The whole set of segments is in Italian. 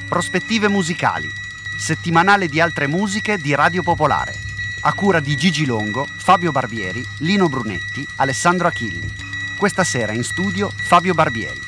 Prospettive musicali, settimanale di altre musiche di Radio Popolare, a cura di Gigi Longo, Fabio Barbieri, Lino Brunetti, Alessandro Achilli. Questa sera in studio Fabio Barbieri.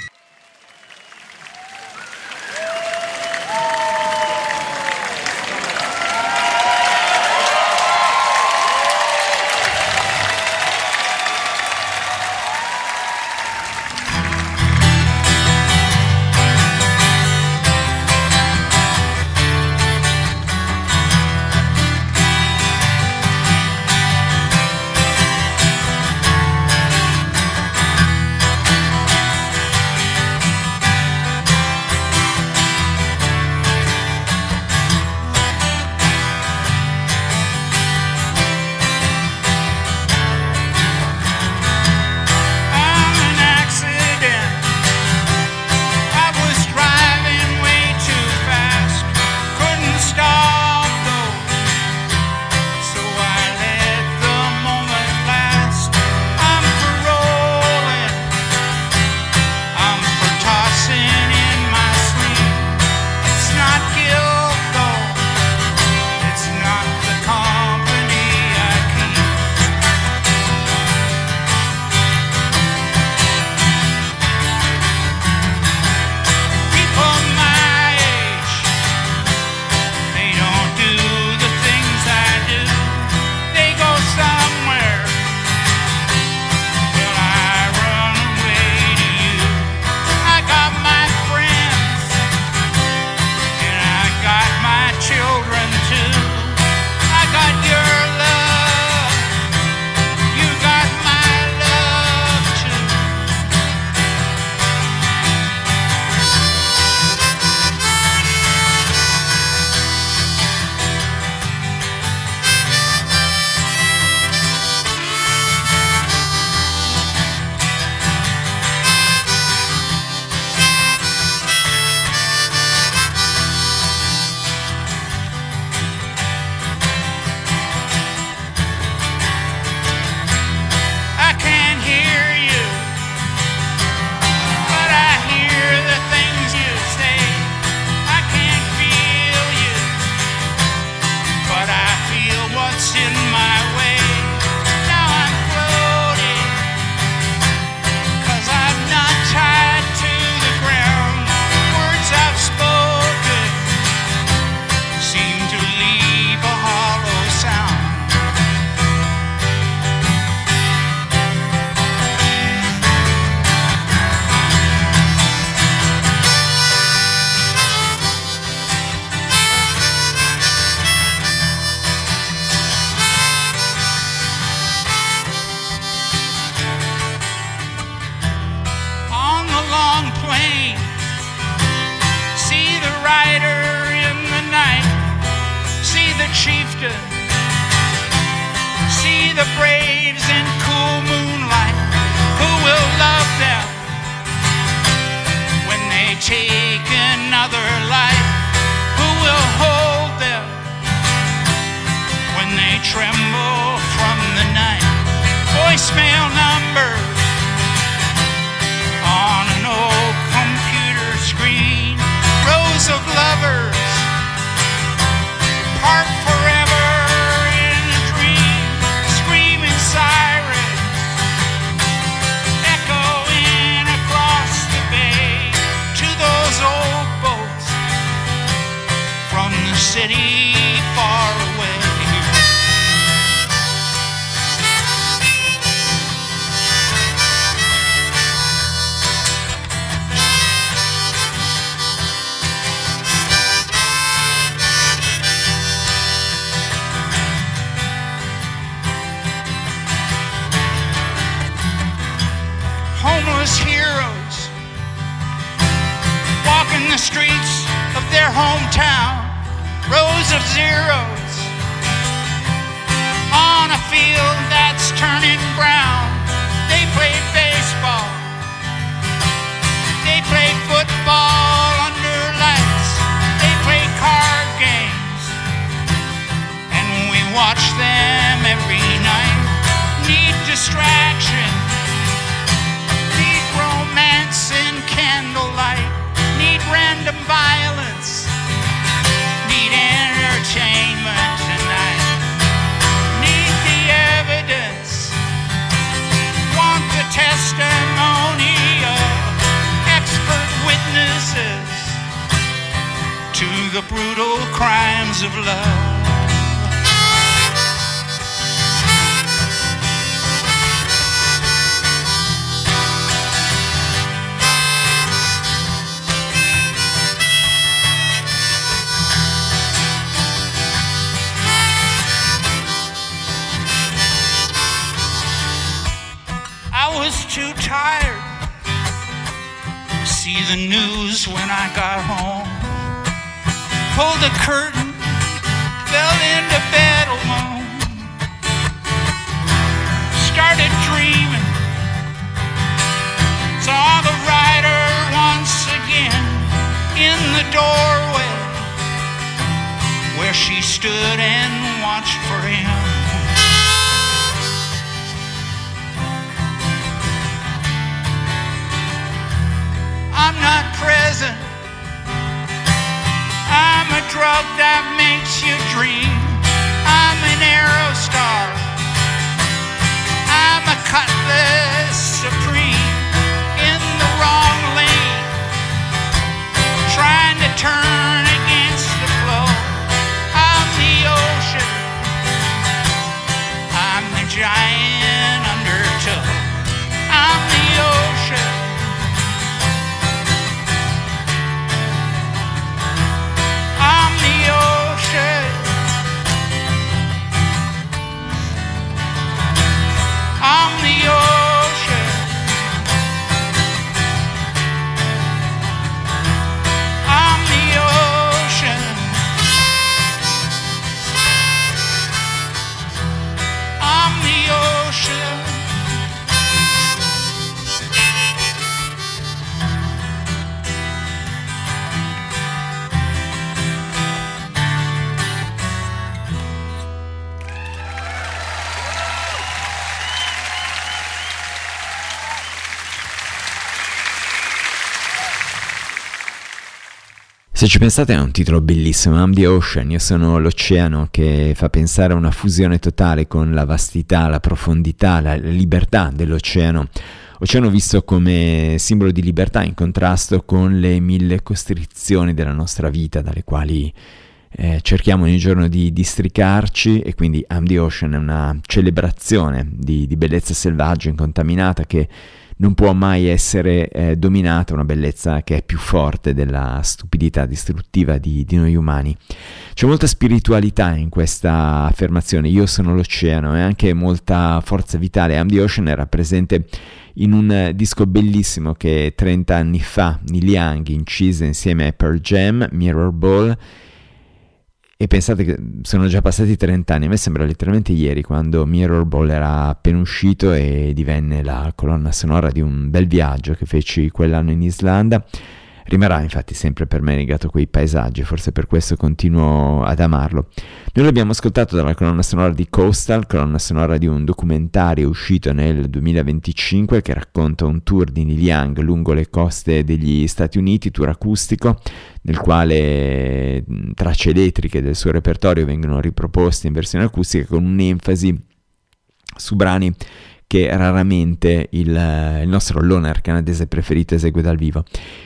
Distraction, need romance and candlelight, need random violence of love. I was too tired to see the news when I got home. Pulled the curtain, fell into bed alone. Started dreaming, saw the rider once again in the doorway where she stood and watched for him. I'm not present. I'm a drug that makes you dream. I'm an arrow star. I'm a cutlass supreme in the wrong lane, trying to turn against the flow. I'm the ocean. I'm the giant undertow. I'm the ocean. I'm the ocean. I'm the ocean. I'm the ocean. I'm the ocean. Se ci pensate è un titolo bellissimo, I'm the Ocean, io sono l'oceano, che fa pensare a una fusione totale con la vastità, la profondità, la libertà dell'oceano. Oceano visto come simbolo di libertà in contrasto con le 1000 costrizioni della nostra vita dalle quali cerchiamo ogni giorno di districarci, e quindi I'm the Ocean è una celebrazione di bellezza selvaggia, incontaminata, che non può mai essere dominata, una bellezza che è più forte della stupidità distruttiva di noi umani. C'è molta spiritualità in questa affermazione, io sono l'oceano, e anche molta forza vitale. I'm the Ocean era presente in un disco bellissimo che 30 anni fa Neil Young incise insieme a Pearl Jam, Mirror Ball. E pensate che sono già passati 30 anni, a me sembra letteralmente ieri, quando Mirror Ball era appena uscito e divenne la colonna sonora di un bel viaggio che feci quell'anno in Islanda. Rimarrà infatti sempre per me legato a quei paesaggi, forse per questo continuo ad amarlo. Noi l'abbiamo ascoltato dalla colonna sonora di Coastal, colonna sonora di un documentario uscito nel 2025 che racconta un tour di Neil Young lungo le coste degli Stati Uniti, tour acustico, nel quale tracce elettriche del suo repertorio vengono riproposte in versione acustica con un'enfasi su brani che raramente il nostro loner canadese preferito esegue dal vivo.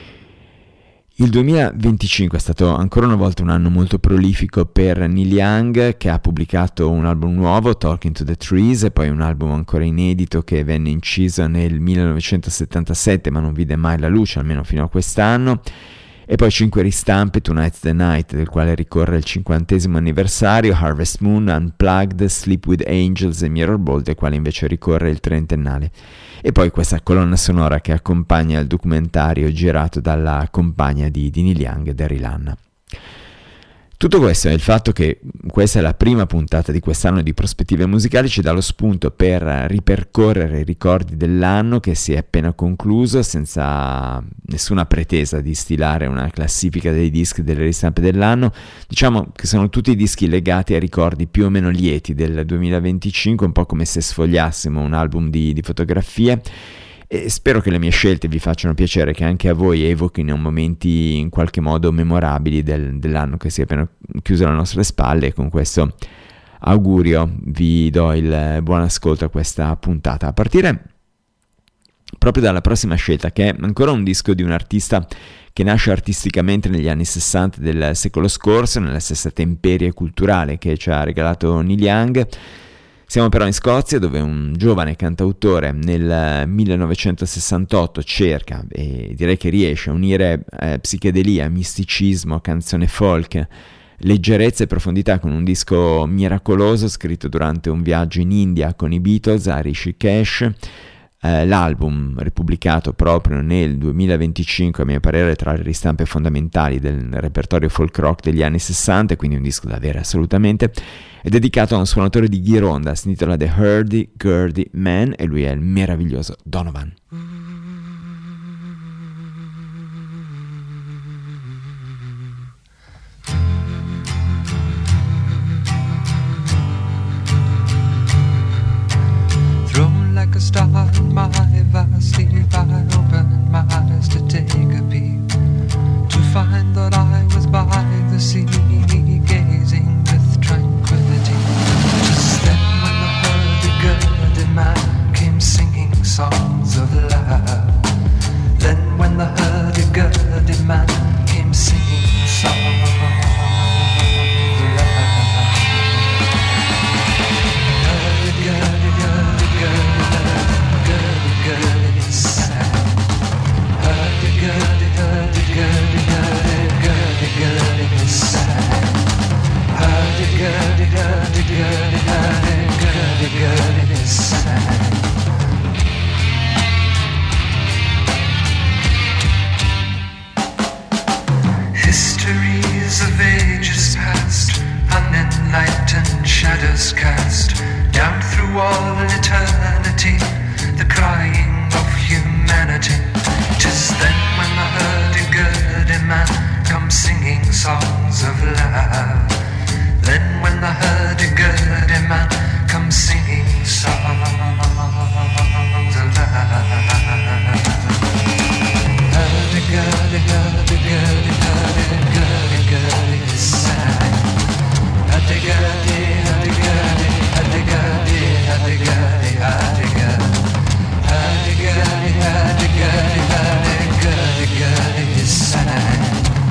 Il 2025 è stato ancora una volta un anno molto prolifico per Neil Young, che ha pubblicato un album nuovo, Talking to the Trees, e poi un album ancora inedito che venne inciso nel 1977 ma non vide mai la luce, almeno fino a quest'anno, e poi 5 ristampe, Tonight's the Night, del quale ricorre il 50° anniversario, Harvest Moon, Unplugged, Sleep with Angels e Mirror Ball, del quale invece ricorre il 30ennale. E poi questa colonna sonora che accompagna il documentario girato dalla compagna di Neil Young, Daryl Hannah. Tutto questo e il fatto che questa è la prima puntata di quest'anno di Prospettive Musicali ci dà lo spunto per ripercorrere i ricordi dell'anno che si è appena concluso, senza nessuna pretesa di stilare una classifica dei dischi delle ristampe dell'anno. Diciamo che sono tutti dischi legati a ricordi più o meno lieti del 2025, un po' come se sfogliassimo un album di fotografie. E spero che le mie scelte vi facciano piacere, che anche a voi evochino momenti in qualche modo memorabili dell'anno che si è appena chiuso alle nostre spalle. E con questo augurio vi do il buon ascolto a questa puntata, a partire proprio dalla prossima scelta, che è ancora un disco di un artista che nasce artisticamente negli anni 60 del secolo scorso, nella stessa temperie culturale che ci ha regalato Neil Young. Siamo però in Scozia, dove un giovane cantautore nel 1968 cerca, e direi che riesce, a unire psichedelia, misticismo, canzone folk, leggerezza e profondità con un disco miracoloso scritto durante un viaggio in India con i Beatles a Rishikesh. L'album, ripubblicato proprio nel 2025, a mio parere tra le ristampe fondamentali del repertorio folk rock degli anni 60, quindi un disco da avere assolutamente, è dedicato a un suonatore di ghironda, si intitola The Hurdy-Gurdy Man e lui è il meraviglioso Donovan. Like a star in my vast sleep, I opened my eyes to take a peep, to find that I was by the sea, gazing with tranquility. Just then when the hurdy-gurdy man came singing songs of love, then when the hurdy-gurdy man came singing songs of love. Histories of ages past, unenlightened shadows cast down through all eternity, the crying of humanity. 'Tis then when the hurdy-gurdy man comes singing songs of love. Then when the hurdy-gurdy man comes singing songs of love. Hurdy-gurdy, hurdy-gurdy, hurdy-gurdy-gurdy sang. Hurdy-gurdy, hurdy-gurdy, hurdy-gurdy, hurdy-gurdy, hurdy-gurdy. Hurdy-gurdy, hurdy-gurdy, hurdy-gurdy-gurdy sang.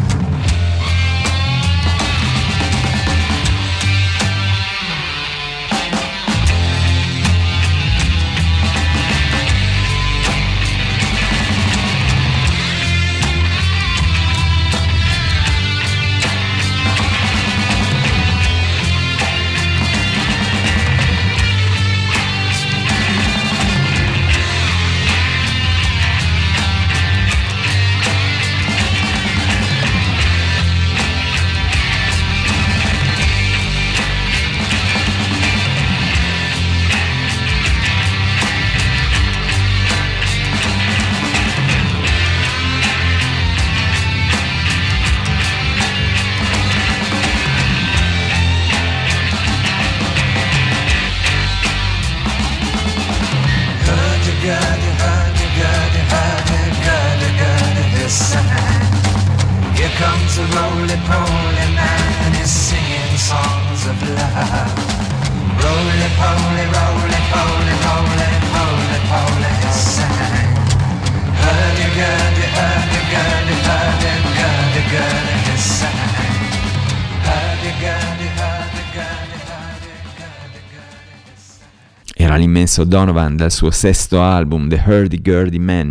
Here comes a roly-poly man and he's singing songs of love. Roly-poly, roly-poly, roly-poly, poly, he sang. Hurdy-gurdy, hurdy-gurdy, hurdy-gurdy-gurdy, he sang. Hurdy-gurdy, hurdy-gurdy, hurdy-gurdy-gurdy, he sang. Era l'immenso Donovan dal suo sesto album The Hurdy-Gurdy Man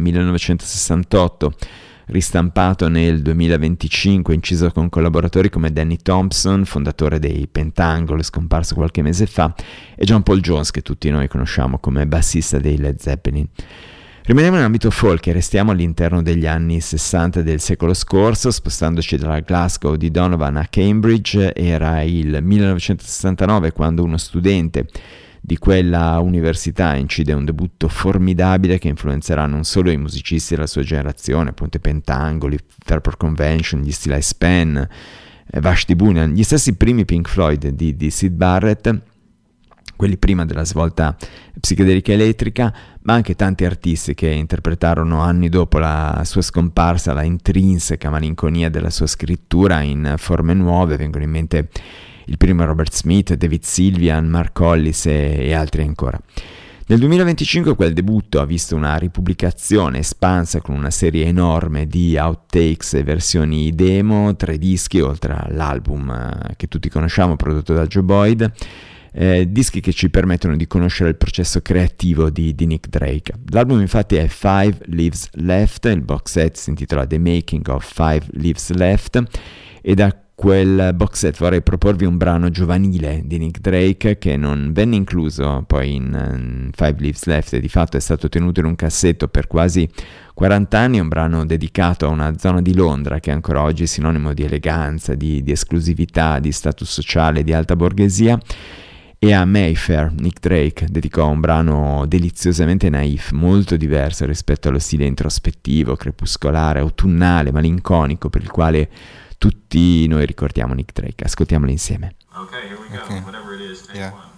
1968, ristampato nel 2025, inciso con collaboratori come Danny Thompson, fondatore dei Pentangle, scomparso qualche mese fa, e John Paul Jones, che tutti noi conosciamo come bassista dei Led Zeppelin. Rimaniamo in ambito folk e restiamo all'interno degli anni 60 del secolo scorso, spostandoci dalla Glasgow di Donovan a Cambridge. Era il 1969 quando uno studente di quella università incide un debutto formidabile che influenzerà non solo i musicisti della sua generazione, appunto i Pentangoli, Fairport Convention, gli Steeleye Span, Vashti Bunyan, gli stessi primi Pink Floyd di Syd Barrett, quelli prima della svolta psichedelica elettrica, ma anche tanti artisti che interpretarono anni dopo la sua scomparsa la intrinseca malinconia della sua scrittura in forme nuove. Vengono in mente il primo Robert Smith, David Sylvian, Mark Hollis e altri ancora. Nel 2025 quel debutto ha visto una ripubblicazione espansa con una serie enorme di outtakes e versioni demo, 3 dischi oltre all'album che tutti conosciamo prodotto da Joe Boyd, dischi che ci permettono di conoscere il processo creativo di Nick Drake. L'album infatti è Five Leaves Left, il box set si intitola The Making of Five Leaves Left, e da quel box set vorrei proporvi un brano giovanile di Nick Drake che non venne incluso poi in Five Leaves Left e di fatto è stato tenuto in un cassetto per quasi 40 anni, un brano dedicato a una zona di Londra che ancora oggi è sinonimo di eleganza, di esclusività, di status sociale, di alta borghesia. E a Mayfair Nick Drake dedicò un brano deliziosamente naif, molto diverso rispetto allo stile introspettivo, crepuscolare, autunnale, malinconico per il quale tutti noi ricordiamo Nick Drake. Ascoltiamolo insieme. Okay, here we go. Okay. Whatever it is, take Yeah. one.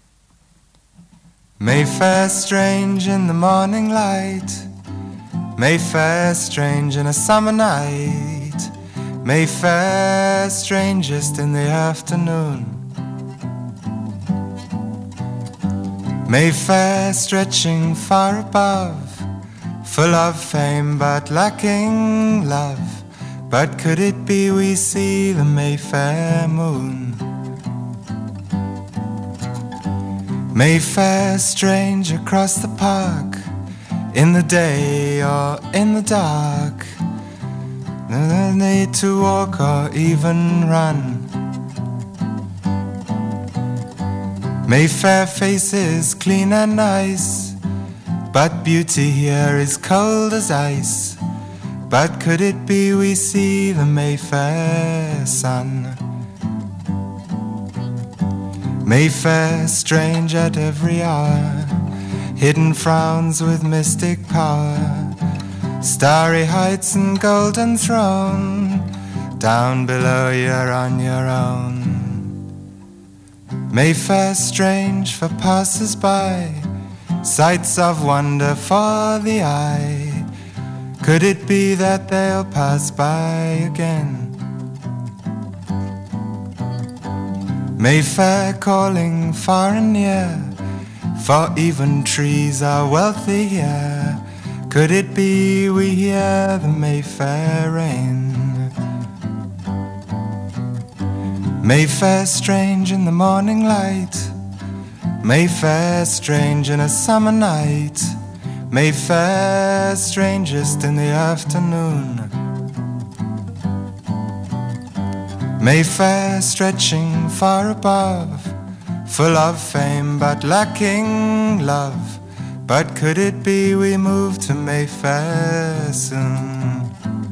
Mayfair strange in the morning light, Mayfair strange in a summer night, Mayfair strangest in the afternoon, Mayfair stretching far above, full of fame but lacking love. But could it be we see the Mayfair moon? Mayfair strange across the park, in the day or in the dark. No need to walk or even run. Mayfair faces clean and nice, but beauty here is cold as ice. But could it be we see the Mayfair sun? Mayfair strange at every hour, hidden frowns with mystic power, starry heights and golden throne, down below you're on your own. Mayfair strange for passers-by, sights of wonder for the eye. Could it be that they'll pass by again? Mayfair calling far and near, for even trees are wealthy here. Could it be we hear the Mayfair rain? Mayfair strange in the morning light, Mayfair strange in a summer night, Mayfair strangest in the afternoon, Mayfair stretching far above, full of fame but lacking love. But could it be we move to Mayfair soon?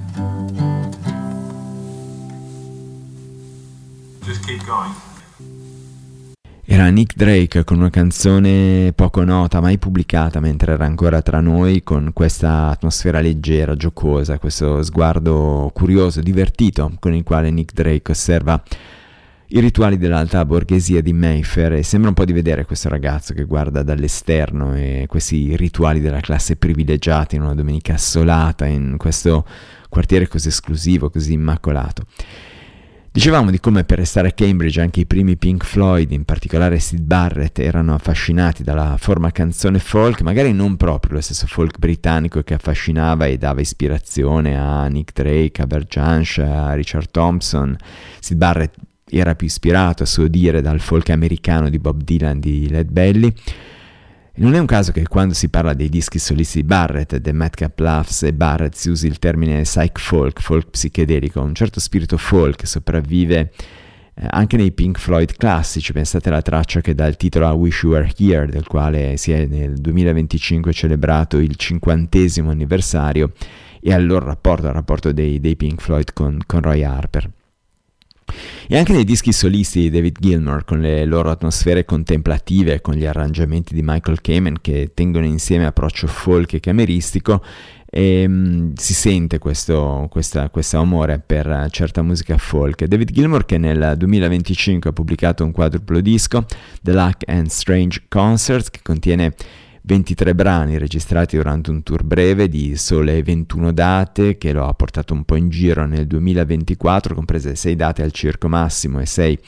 Just keep going. Era Nick Drake con una canzone poco nota, mai pubblicata mentre era ancora tra noi, con questa atmosfera leggera, giocosa, questo sguardo curioso, divertito, con il quale Nick Drake osserva i rituali dell'alta borghesia di Mayfair e sembra un po' di vedere questo ragazzo che guarda dall'esterno e questi rituali della classe privilegiata in una domenica assolata in questo quartiere così esclusivo, così immacolato. Dicevamo di come per restare a Cambridge anche i primi Pink Floyd, in particolare Syd Barrett, erano affascinati dalla forma canzone folk, magari non proprio lo stesso folk britannico che affascinava e dava ispirazione a Nick Drake, a Bert Jansch, a Richard Thompson. Syd Barrett era più ispirato a suo dire dal folk americano di Bob Dylan, di Led Belly. Non è un caso che quando si parla dei dischi solisti di Barrett, The Madcap Laughs e Barrett, si usi il termine psych folk, folk psichedelico. Un certo spirito folk sopravvive anche nei Pink Floyd classici. Pensate alla traccia che dà il titolo a Wish You Were Here, del quale si è nel 2025 celebrato il 50° anniversario, e al loro rapporto, al rapporto dei Pink Floyd con Roy Harper. E anche nei dischi solisti di David Gilmour, con le loro atmosfere contemplative, con gli arrangiamenti di Michael Kamen che tengono insieme approccio folk e cameristico, e si sente questo amore per certa musica folk. David Gilmour, che nel 2025 ha pubblicato un quadruplo disco, The Luck and Strange Concerts, che contiene 23 brani registrati durante un tour breve di sole 21 date, che lo ha portato un po' in giro nel 2024, comprese 6 date al Circo Massimo e 6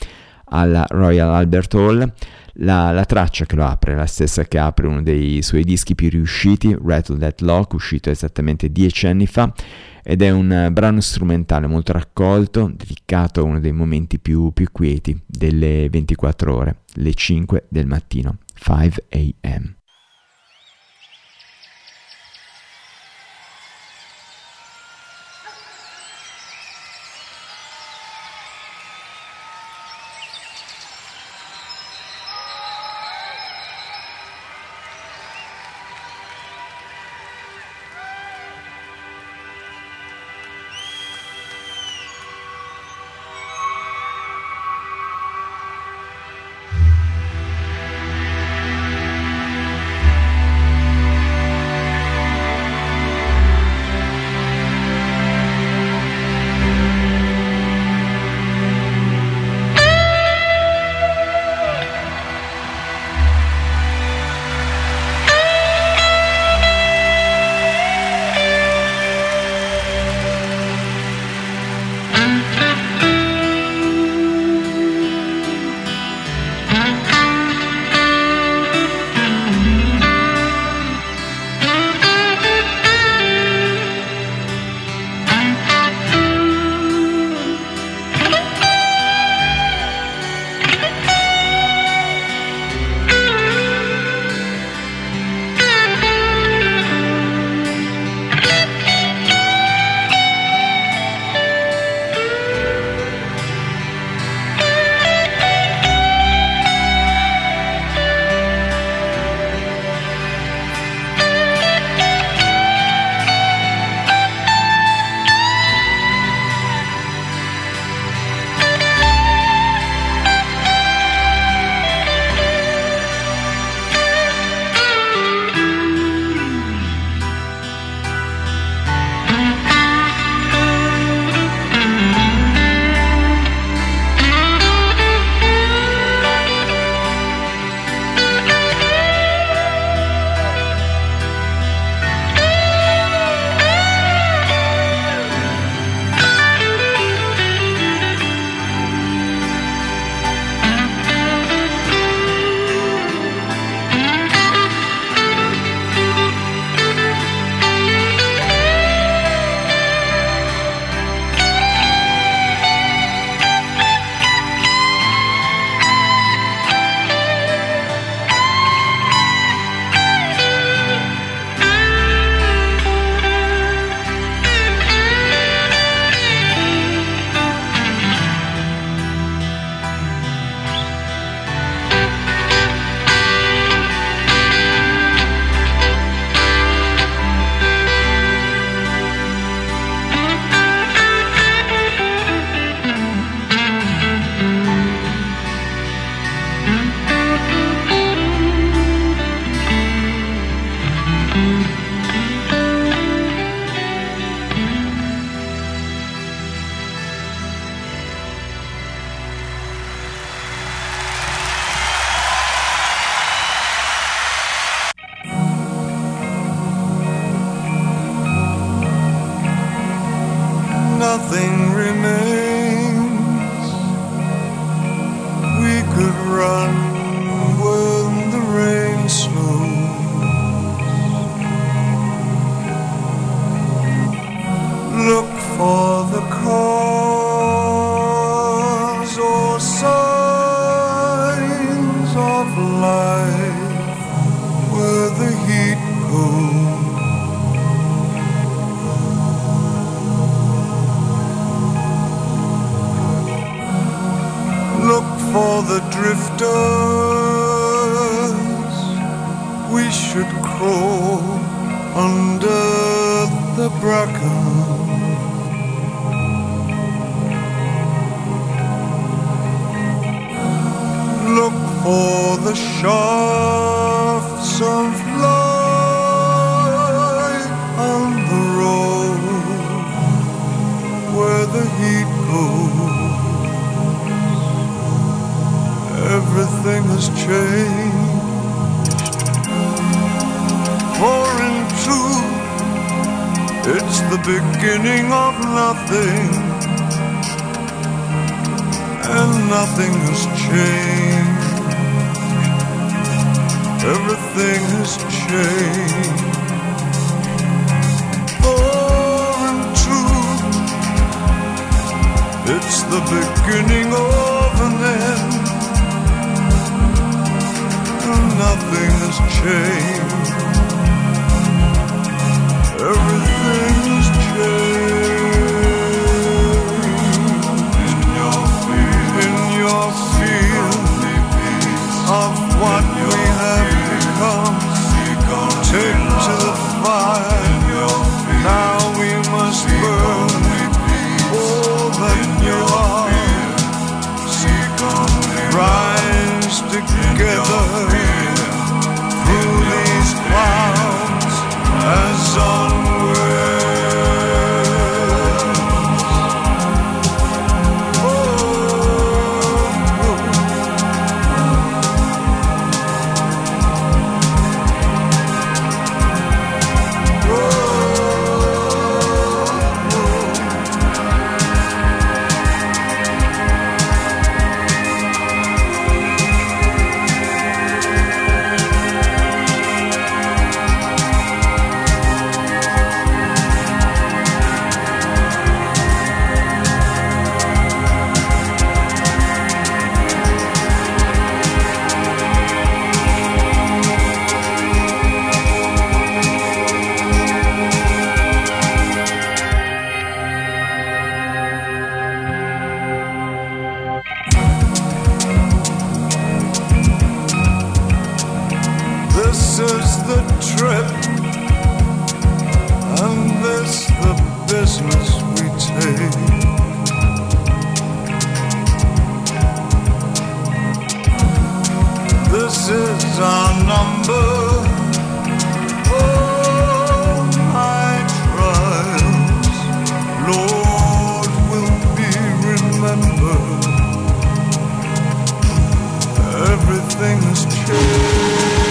alla Royal Albert Hall. La traccia che lo apre è la stessa che apre uno dei suoi dischi più riusciti, Rattle That Lock, uscito esattamente 10 anni fa, ed è un brano strumentale molto raccolto, dedicato a uno dei momenti più quieti delle 24 ore, le 5 del mattino, 5 a.m. Nothing remains. We could run when the rain snows. Look for the cause or signs of life where the heat goes. Look for the drifters. We should crawl under the bracken. Look for the shafts of light on the road where the heat goes. Everything has changed, for in truth it's the beginning of nothing, and nothing has changed. Everything has changed. For and true, it's the beginning of an end. And nothing has changed. Everything has changed. In your field of what we have become, take to the fire. Now we must burn all that you are. Rise together through these clouds as onward. This is the trip, and this the business we take. This is our number. Oh, my trials, Lord, will be remembered. Everything has changed.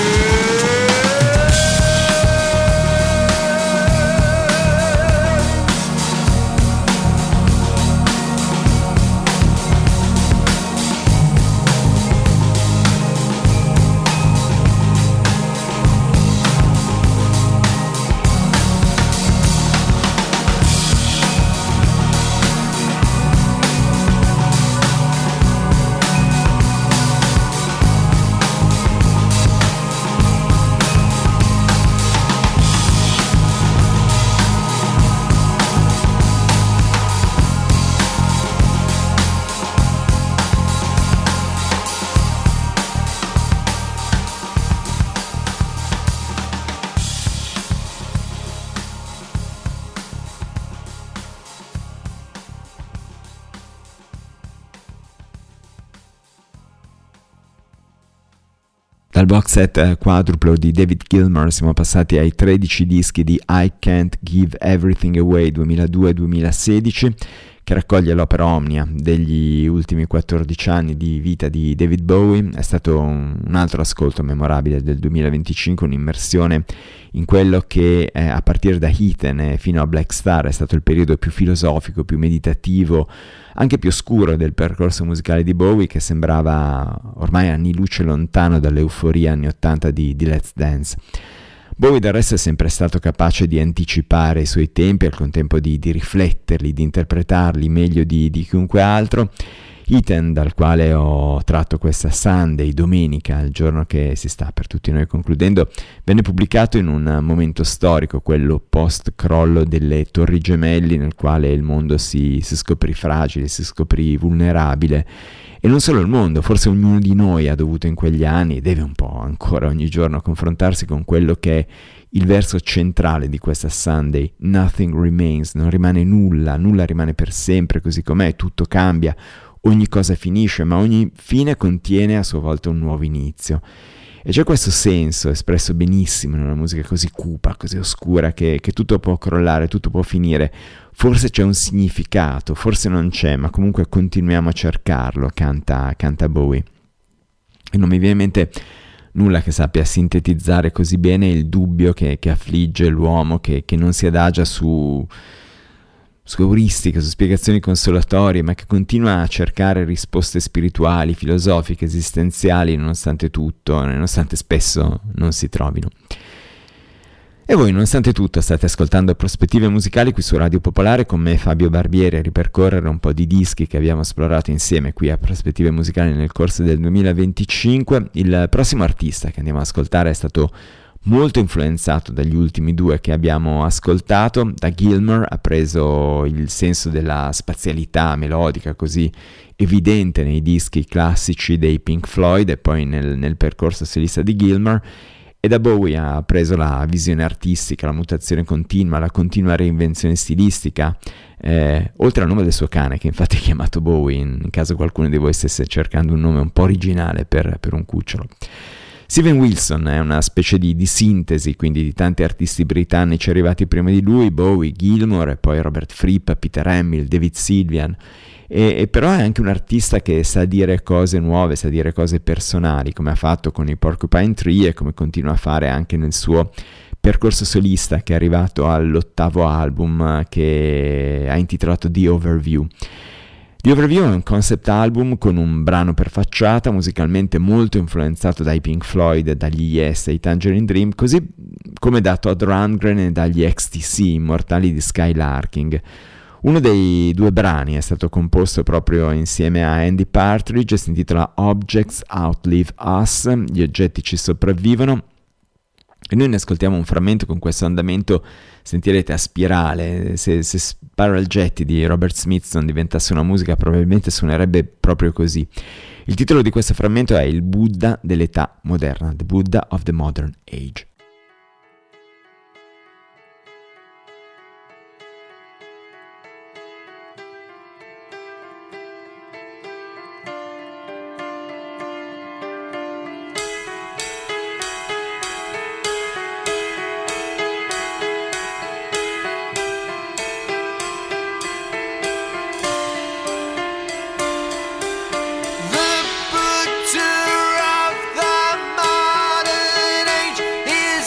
Dal box set quadruplo di David Gilmour siamo passati ai 13 dischi di I Can't Give Everything Away 2002-2016, che raccoglie l'opera omnia degli ultimi 14 anni di vita di David Bowie. È stato un altro ascolto memorabile del 2025, un'immersione in quello che a partire da Heathen fino a Black Star è stato il periodo più filosofico, più meditativo, anche più oscuro del percorso musicale di Bowie, che sembrava ormai anni luce lontano dall'euforia anni 80 di Let's Dance. Bowie del resto è sempre stato capace di anticipare i suoi tempi e al contempo di rifletterli, di interpretarli meglio di chiunque altro. Heathen, dal quale ho tratto questa Sunday, domenica, il giorno che si sta per tutti noi concludendo, venne pubblicato in un momento storico, quello post-crollo delle Torri Gemelli, nel quale il mondo si scoprì fragile, si scoprì vulnerabile. E non solo il mondo, forse ognuno di noi ha dovuto in quegli anni, e deve un po' ancora ogni giorno, confrontarsi con quello che è il verso centrale di questa Sunday: Nothing remains, non rimane nulla, nulla rimane per sempre così com'è, tutto cambia, ogni cosa finisce, ma ogni fine contiene a sua volta un nuovo inizio. E c'è questo senso espresso benissimo in una musica così cupa, così oscura, che tutto può crollare, tutto può finire. Forse c'è un significato, forse non c'è, ma comunque continuiamo a cercarlo, canta Bowie. E non mi viene in mente nulla che sappia sintetizzare così bene il dubbio che affligge l'uomo, che non si adagia su euristiche, su spiegazioni consolatorie, ma che continua a cercare risposte spirituali, filosofiche, esistenziali, nonostante tutto, nonostante spesso non si trovino. E voi, nonostante tutto, state ascoltando Prospettive Musicali qui su Radio Popolare con me, Fabio Barbieri, a ripercorrere un po' di dischi che abbiamo esplorato insieme qui a Prospettive Musicali nel corso del 2025. Il prossimo artista che andiamo ad ascoltare è stato molto influenzato dagli ultimi due che abbiamo ascoltato. Da Gilmour ha preso il senso della spazialità melodica così evidente nei dischi classici dei Pink Floyd e poi nel percorso solista di Gilmour, e da Bowie ha preso la visione artistica, la mutazione continua, la continua reinvenzione stilistica, oltre al nome del suo cane, che infatti è chiamato Bowie, in caso qualcuno di voi stesse cercando un nome un po' originale per un cucciolo. Steven Wilson è una specie di sintesi, quindi di tanti artisti britannici arrivati prima di lui, Bowie, Gilmour e poi Robert Fripp, Peter Hamill, David Sylvian, e però è anche un artista che sa dire cose nuove, sa dire cose personali, come ha fatto con i Porcupine Tree e come continua a fare anche nel suo percorso solista, che è arrivato all'8º album che ha intitolato The Overview. The Overview è un concept album con un brano per facciata, musicalmente molto influenzato dai Pink Floyd, dagli Yes e i Tangerine Dream, così come da Todd Rundgren e dagli XTC, immortali di Skylarking. Uno dei due brani è stato composto proprio insieme a Andy Partridge e si intitola Objects Outlive Us, gli oggetti ci sopravvivono, e noi ne ascoltiamo un frammento con questo andamento, sentirete, a spirale. Se Spiral Jetty di Robert Smithson diventasse una musica probabilmente suonerebbe proprio così. Il titolo di questo frammento è Il Buddha dell'età moderna, The Buddha of the Modern Age. The Buddha of the modern age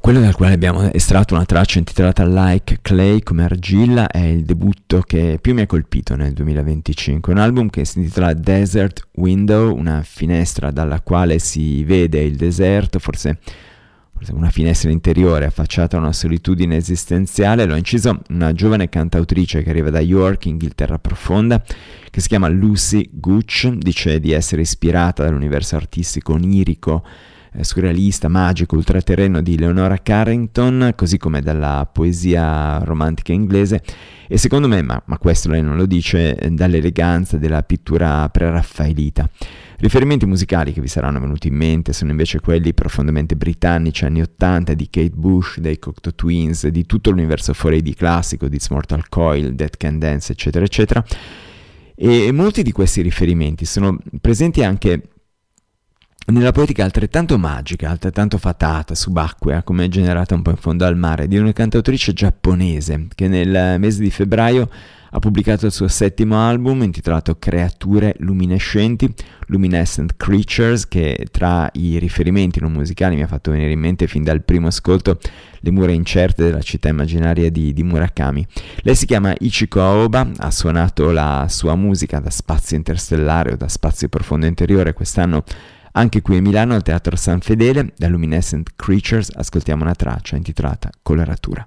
Quello dal quale abbiamo estratto una traccia intitolata Like Clay, come argilla, è il debutto che più mi ha colpito nel 2025, un album che si intitola Desert Window, una finestra dalla quale si vede il deserto, forse una finestra interiore affacciata a una solitudine esistenziale. L'ho inciso una giovane cantautrice che arriva da York, Inghilterra profonda, che si chiama Lucy Gooch, dice di essere ispirata dall'universo artistico onirico, surrealista, magico, ultraterreno di Leonora Carrington, così come dalla poesia romantica inglese, e secondo me, ma questo lei non lo dice, dall'eleganza della pittura preraffaelita. Riferimenti musicali che vi saranno venuti in mente sono invece quelli profondamente britannici anni 80 di Kate Bush, dei Cocteau Twins, di tutto l'universo 4AD classico, di It's Mortal Coil, Dead Can Dance, eccetera eccetera, e molti di questi riferimenti sono presenti anche nella poetica altrettanto magica, altrettanto fatata, subacquea, come generata un po' in fondo al mare, di una cantautrice giapponese che nel mese di febbraio ha pubblicato il suo 7° album intitolato Creature Luminescenti, Luminescent Creatures, che tra i riferimenti non musicali mi ha fatto venire in mente fin dal primo ascolto le mura incerte della città immaginaria di Murakami. Lei si chiama Ichiko Aoba, ha suonato la sua musica da spazio interstellare o da spazio profondo interiore quest'anno anche qui a Milano al Teatro San Fedele. Da Luminescent Creatures ascoltiamo una traccia intitolata Coloratura.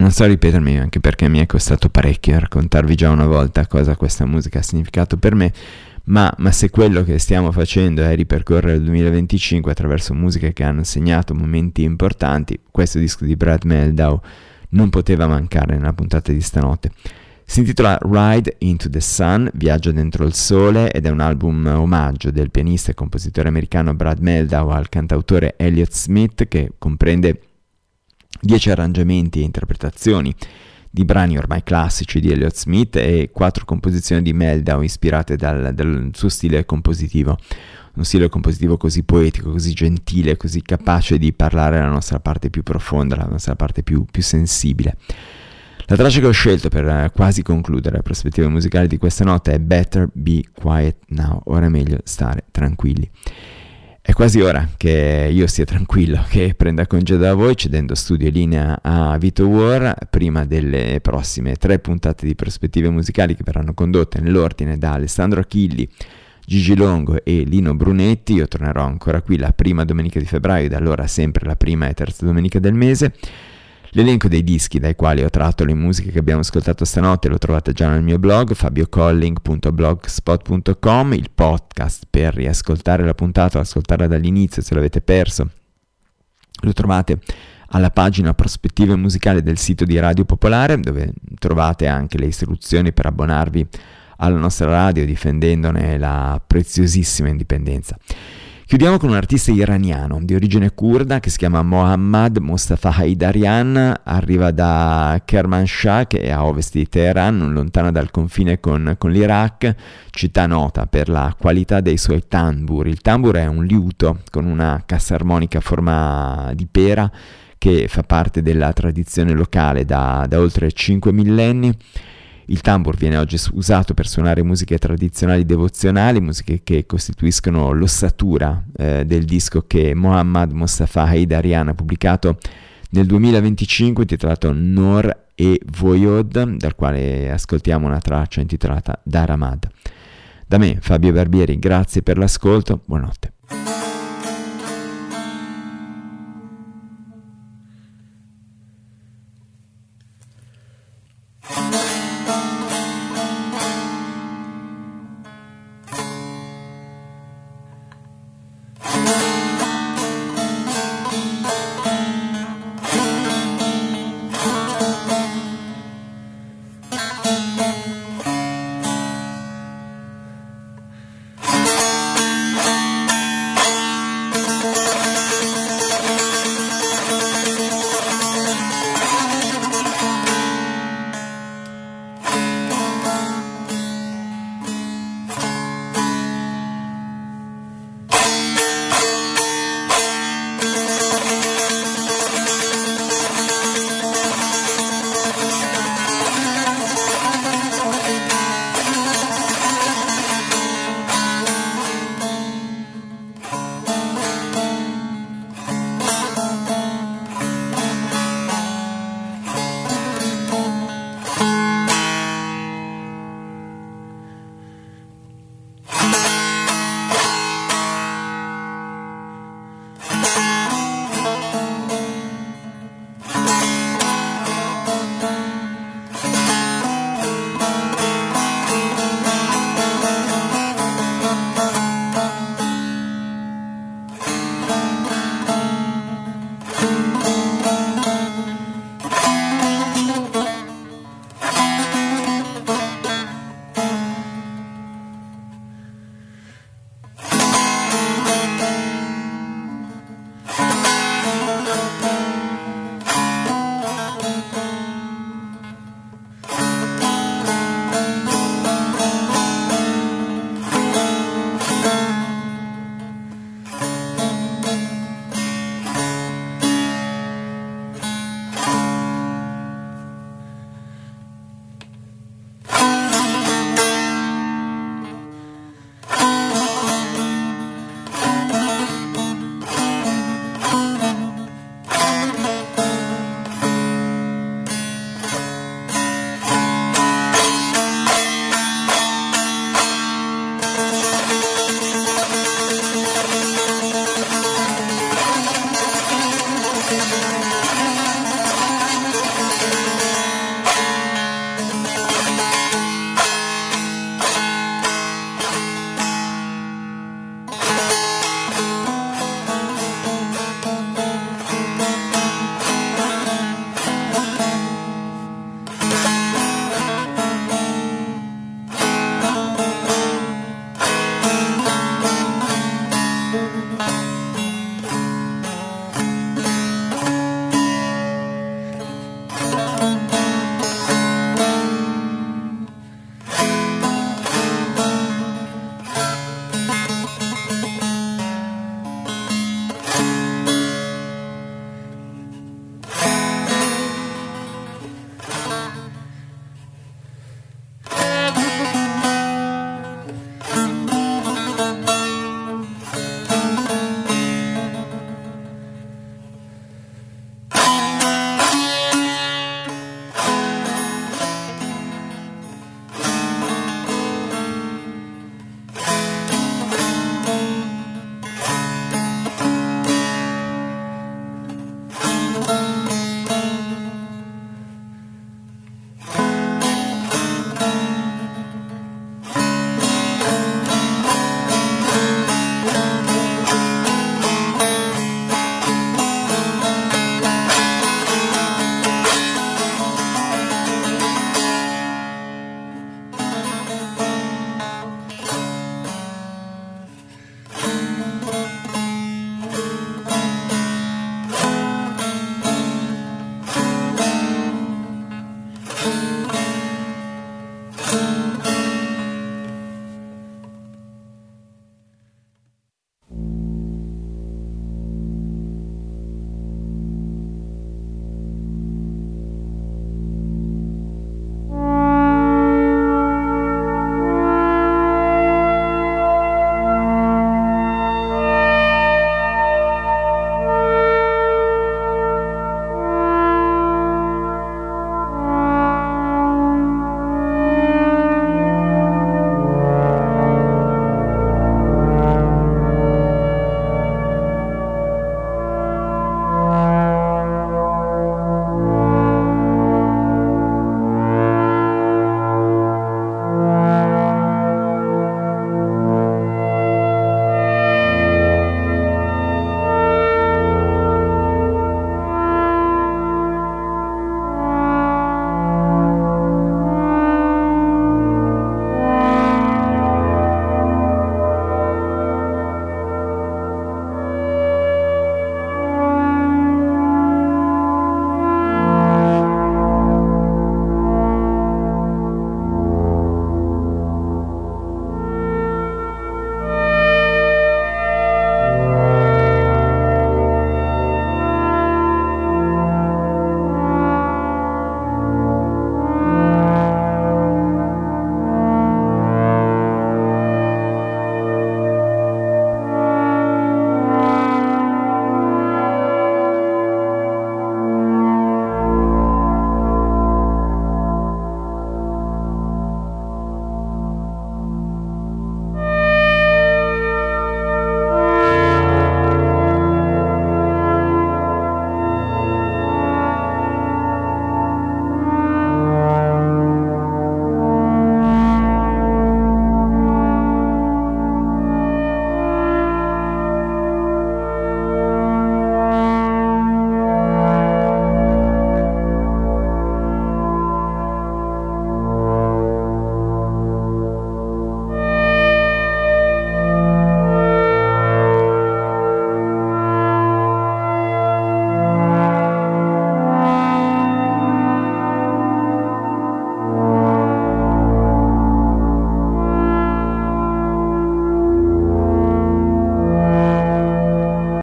Non so ripetermi, anche perché mi è costato parecchio raccontarvi già una volta cosa questa musica ha significato per me, ma se quello che stiamo facendo è ripercorrere il 2025 attraverso musiche che hanno segnato momenti importanti, questo disco di Brad Mehldau non poteva mancare nella puntata di stanotte. Si intitola Ride into the Sun, Viaggio dentro il sole, ed è un album omaggio del pianista e compositore americano Brad Mehldau al cantautore Elliott Smith, che comprende 10 arrangiamenti e interpretazioni di brani ormai classici di Elliott Smith e 4 composizioni di Mehldau ispirate dal suo stile compositivo. Un stile compositivo così poetico, così gentile, così capace di parlare la nostra parte più profonda, la nostra parte più sensibile. La traccia che ho scelto per quasi concludere le prospettive musicali di questa notte è Better Be Quiet Now, ora è meglio stare tranquilli. È quasi ora che io stia tranquillo, che prenda congedo da voi, cedendo studio e linea a Vito War, prima delle prossime 3 puntate di prospettive musicali che verranno condotte nell'ordine da Alessandro Achilli, Gigi Longo e Lino Brunetti. Io tornerò ancora qui la prima domenica di febbraio, da allora sempre la prima e terza domenica del mese. L'elenco dei dischi dai quali ho tratto le musiche che abbiamo ascoltato stanotte lo trovate già nel mio blog fabiocolling.blogspot.com, il podcast per riascoltare la puntata o ascoltarla dall'inizio se l'avete perso lo trovate alla pagina prospettive musicali del sito di Radio Popolare, dove trovate anche le istruzioni per abbonarvi alla nostra radio difendendone la preziosissima indipendenza. Chiudiamo con un artista iraniano di origine curda che si chiama Mohammad Mostafa Haidarian, arriva da Kermanshah, che è a ovest di Teheran, non lontano dal confine con l'Iraq, città nota per la qualità dei suoi tambur. Il tambur è un liuto con una cassa armonica a forma di pera che fa parte della tradizione locale da oltre 5 millenni. Il tambur viene oggi usato per suonare musiche tradizionali devozionali, musiche che costituiscono l'ossatura del disco che Mohammad Mostafa Haidarian ha pubblicato nel 2025, intitolato Nor e Voyod, dal quale ascoltiamo una traccia intitolata Daramad. Da me, Fabio Barbieri, grazie per l'ascolto, buonanotte.